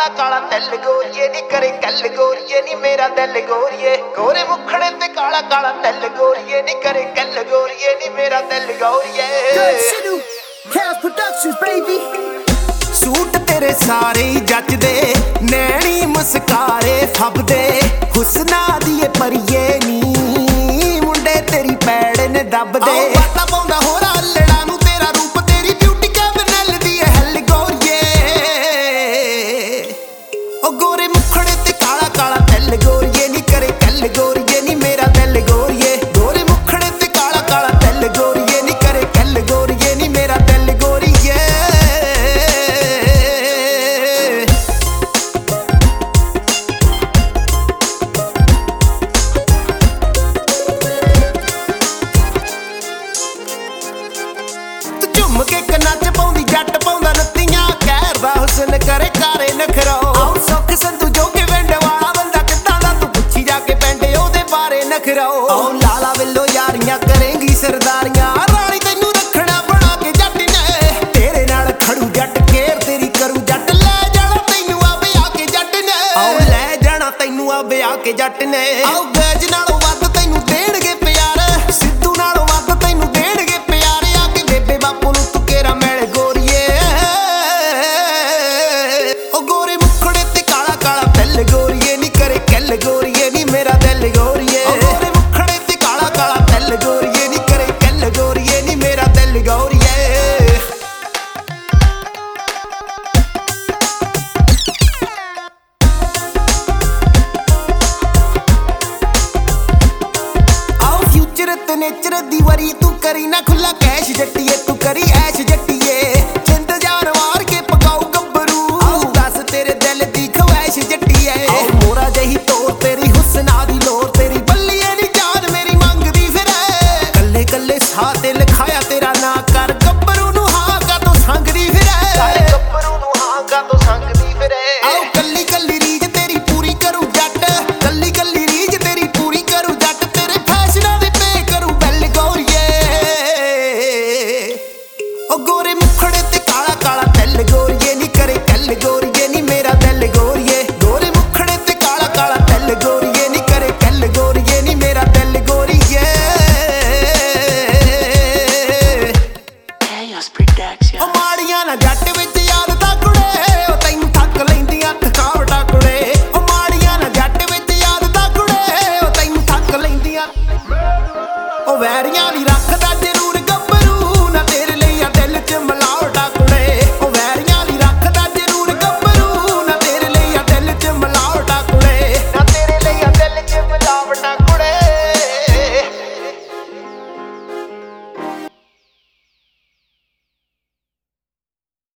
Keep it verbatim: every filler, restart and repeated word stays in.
ਕਾਲਾ ਕਾਲਾ ਦਿਲ ਗੋਰੀਏ ਨੀ ਕਰੇ ਗੱਲ ਗੋਰੀਏ ਨੀ ਮੇਰਾ ਦਿਲ ਗੋਰੀਏ ਗੋਰੇ ਮੁਖੜੇ ਤੇ ਕਾਲਾ ਕਾਲਾ ਦਿਲ ਗੋਰੀਏ ਨੀ ਕਰੇ ਗੱਲ ਗੋਰੀਏ ਨੀ ਮੇਰਾ ਦਿਲ ਗੋਰੀਏ Chaos Productions baby ਸੂਟ ਤੇਰੇ ਸਾਰੇ ਹੀ ਜੱਜਦੇ ਨੈਣੀ ਮੁਸਕਾਰੇ ਫੱਬਦੇ ਹੁਸਨਾ ਦੀ ਏ ਪਰੀਏ ਨੀ ਮੁੰਡੇ ਤੇਰੀ ਪੈੜ ਨੇ ਦੱਬਦੇ ਵਾਟਾ ਪਾਉਂਦਾ ਹੋਰਾ ਅੱਲੜਾ ਨੂੰ ਤੇਰਾ ਰੂਪ ਤੇਰੀ ਬਿਊਟੀ ਕੈਬਨਲ ਦੀ ਏ ਹੱਲ ਗੋਰੀਏ ਉਹ ਗੋਰੇ ਮੁਖੜੇ ਤੇ ਕਾਲਾ ਕਾਲਾ ਦਿਲ ਗੋਰੀਏ ਨੀ ਕਰੇ ਗੱਲ ਗੋਰੀਏ ਨੀ ਮੇਰਾ ਦਿਲ ਗੋਰੀਏ ਗੋਰੇ ਮੁਖੜੇ ਤੇ ਕਾਲਾ ਕਾਲਾ ਦਿਲ ਗੋਰੀਏ ਨੀ ਕਰੇ ਗੱਲ ਗੋਰੀਏ ਨੀ ਮੇਰਾ ਦਿਲ ਗੋਰੀਏ ਕੇ ਕੰਨਾਂ ਚ ਪਾਉਂਦੀ ਜੱਟ ਪਾਉਂਦਾ ਨੱਤੀਆਂ ਕਹਿਰਦਾ ਹੁਸਨ ਕਰੇ ਕਾਰੇ ਨਖਰੋ ਆਉ ਸੁੱਖ ਸੰਧੂ ਜੋ ਕਿ ਵੰਡ ਵਾਲਾ ਬੰਦਾ ਕਿੱਦਾਂ ਦਾ ਤੂੰ ਪੁੱਛੀ ਜਾ ਕੇ ਪੈਂਡੇ ਉਹਦੇ ਬਾਰੇ ਨਖਰੋ ਆਉ ਲਾਲਾ ਵੱਲੋਂ ਯਾਰੀਆਂ ਕਰੇਂਗੀ ਸਰਦਾਰੀਆਂ ਰਾਣੀ ਤੈਨੂੰ ਰੱਖਣਾ ਬਣਾ ਕੇ ਜੱਟ ਨੇ ਤੇਰੇ ਨਾਲ ਖੜੂ ਜੱਟ ਕੇਰ ਤੇਰੀ ਕਰੂ ਜੱਟ ਲੈ ਜਾਣਾ ਤੈਨੂੰ ਆ ਵਿਆਹ ਕੇ ਜੱਟ ਨੇ ਆਉ ਲੈ ਜਾਣਾ ਤੈਨੂੰ ਆ ਵਿਆਹ ਕੇ ਜੱਟ ਨੇ ਆਉ ਗਜ ਨਾਲੋਂ ਵੱਧ ਤੈਨੂੰ ਦੇਣਗੇ ਪਿਆਰ ਸਿੱਧੂ ਨਾਲੋਂ ਵੱਧ ਤੈਨੂੰ ਦੇਣਗੇ ਪਿਆਰ ਆ ਕੇ ਬੇਬੇ ਬਾਪੂ ਨੂੰ ਗੋਰੀਏ ਨੀ ਕਰੇ ਗੱਲ ਗੋਰੀਏ ਨੀ ਮੇਰਾ ਦਿਲ ਗੋਰੀਏ ਗੋਰੇ ਮੁਖੜੇ ਤੇ ਕਾਲਾ ਕਾਲਾ ਦਿਲ ਗੋਰੀਏ ਨੀ ਕਰੇ ਗੱਲ ਗੋਰੀਏ ਨੀ ਮੇਰਾ ਦਿਲ ਗੋਰੀਏ ਆਓ ਫਿਊਚਰ ਤੇ ਨੇਚਰ ਦੀ ਵਾਰੀ ਤੂੰ ਕਰੀ ਨਾ ਖੁੱਲਾ ਕੈਸ਼ ਜੱਟੀਏ